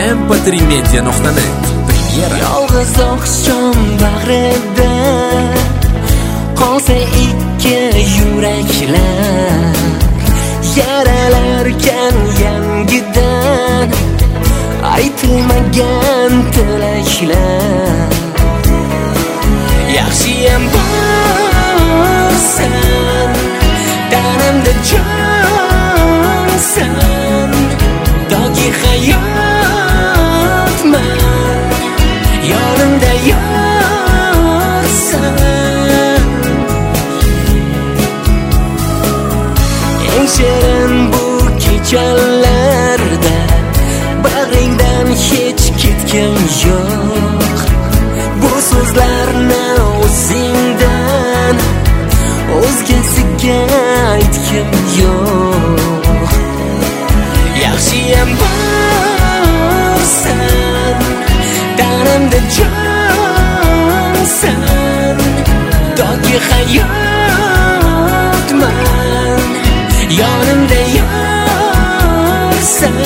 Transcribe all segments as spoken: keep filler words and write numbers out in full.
em p tri media nuqta net Premyera. Yolg'iz oqshom bag'rida qolsa ikki yuraklar, yaralarkan yangidan aytilmagan tilaklar. Yaxshiyam borsan, tanamda jonsan, toki hayotman, yonimda yorsan. Eng shirin bu kechalarda bag'ringdan hech ketgan yo'q. Bu so'zlarni o'zingdan o'zgasiga aytgim yo'q. Yaxshiyam borsan, tanamda jonsan, toki hayotman, yonimda yorsan.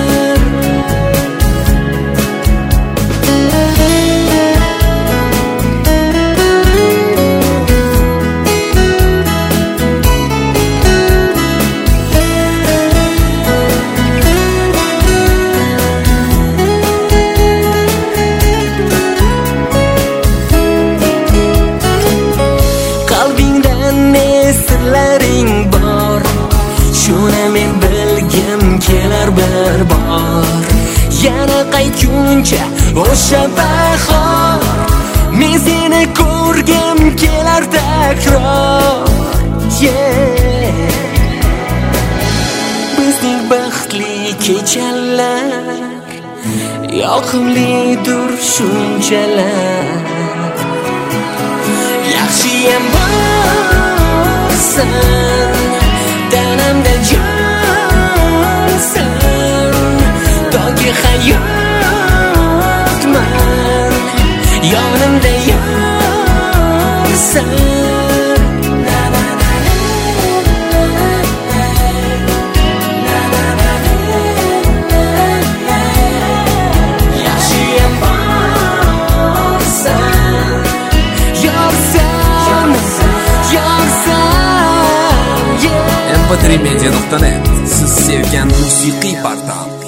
Sirlaring bor, shuni men bilgim kelar bir bor. Yana qaytguncha o'sha bahor, men seni ko'rgim kelar takror. Yeah. Bizning baxtli kechalar yoqimlidir shunchalar. Yaxshiyam borsan, tanamda jonsan, toki hayotman, yonimda yorsan. Yaxshiyam borsan, yorsan, yorsan. em p tri media nuqta net siz sevgan musiqiy portal.